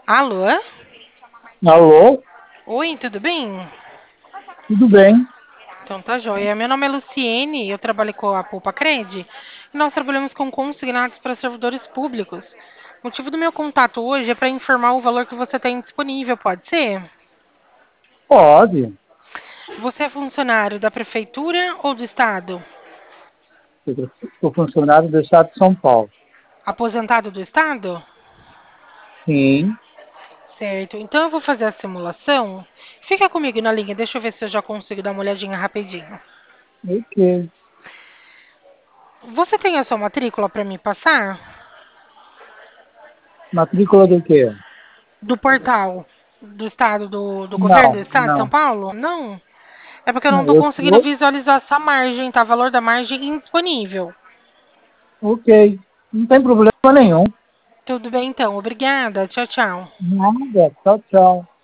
Alô? Alô, Oi, tudo bem? tudo bem? Então tá joia. Meu nome é Luciene, eu trabalho com a Poupa Cred e nós trabalhamos com consignados para servidores públicos. O motivo do meu contato hoje é para informar o valor que você tem disponível, pode ser? Pode. Você é funcionário da prefeitura ou do estado? Eu sou funcionário do Estado de São Paulo. Aposentado do estado? Sim, Certo. Então eu vou fazer a simulação. Fica comigo na linha, deixa eu ver se eu já consigo dar uma olhadinha rapidinho. ok. Você tem a sua matrícula para me passar? Matrícula do quê? Do portal do estado, do governo do Não, estado de São não. Paulo? Não. É porque eu não Não, estou eu conseguindo sou. visualizar essa margem, tá? Valor da margem indisponível. Ok. Não tem problema nenhum. Tudo bem, então. Obrigada. Tchau, tchau. Nada. Tchau, tchau.